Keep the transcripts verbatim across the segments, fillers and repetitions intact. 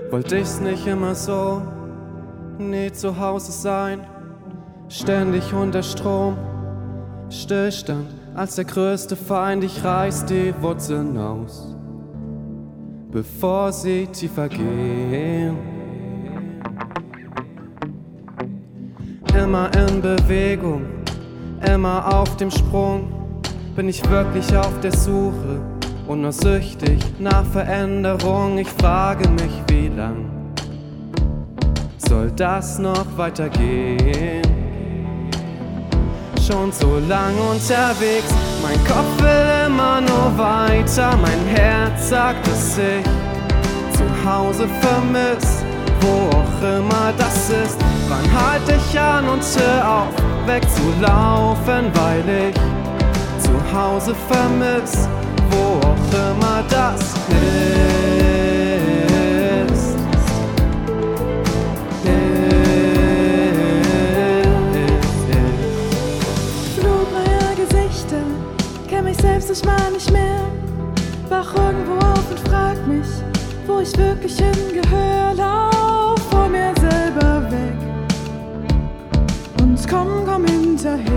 Wollte ich's nicht immer so, nie zu Hause sein, ständig unter Strom, Stillstand als der größte Feind. Ich reiß die Wurzeln aus, bevor sie tiefer gehen. Immer in Bewegung, immer auf dem Sprung, bin ich wirklich auf der Suche und nur süchtig nach Veränderung. Ich frage mich, wie lang soll das noch weitergehen? Schon so lang unterwegs, mein Kopf will immer nur weiter. Mein Herz sagt, dass ich zu Hause vermiss, wo auch immer das ist. Wann halt ich an und hör auf, wegzulaufen, weil ich zu Hause vermiss, wo auch immer das ist. Flut neuer Gesichter, kenn mich selbst nicht mal nicht mehr. Wach irgendwo auf und frag mich, wo ich wirklich hingehör. Lauf vor mir selber weg und komm, komm hinterher.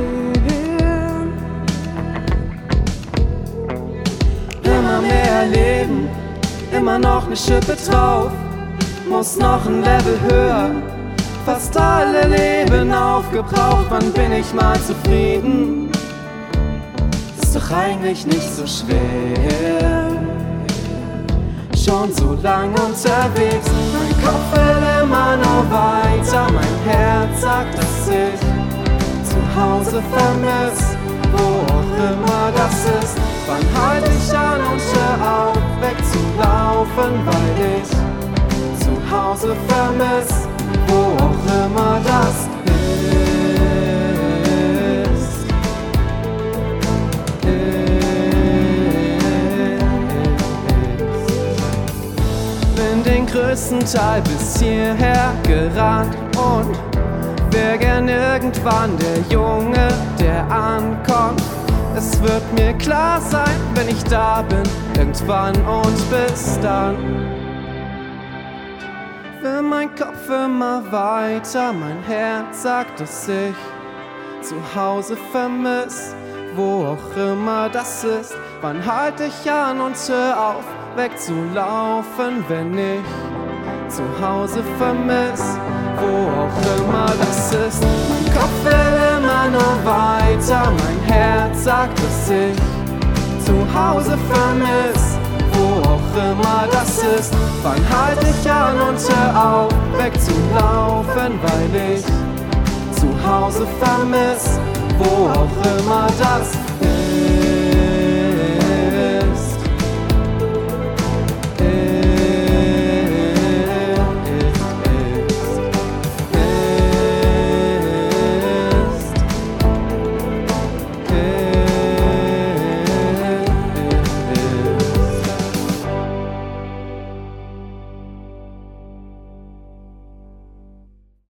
Immer mehr erleben, immer noch eine Schippe drauf, muss noch ein Level höher. Fast alle Leben aufgebraucht, wann bin ich mal zufrieden? Ist doch eigentlich nicht so schwer. Schon so lang unterwegs, mein Kopf will immer nur weiter. Mein Herz sagt, dass ich zu Hause vermiss, wo auch immer das ist. Wann halt ich an und hör auf, wegzulaufen, weil ich zu Hause vermiss, wo auch immer das ist. ist. Bin den größten Teil bis hierher gerannt und wär gern irgendwann der Junge, der ankommt. Es wird mir klar sein, wenn ich da bin, irgendwann, und bis dann will mein Kopf immer weiter. Mein Herz sagt, dass ich zu Hause vermiss, wo auch immer das ist. Wann halt ich an und hör auf, wegzulaufen, wenn ich zu Hause vermiss, wo auch immer das ist. Mein Kopf will immer nur weiter, mein Herz sagt, dass ich zu Hause vermiss, wo auch immer das ist. Wann halt ich an und hör auf, wegzulaufen, weil ich zu Hause vermiss, wo auch immer das ist.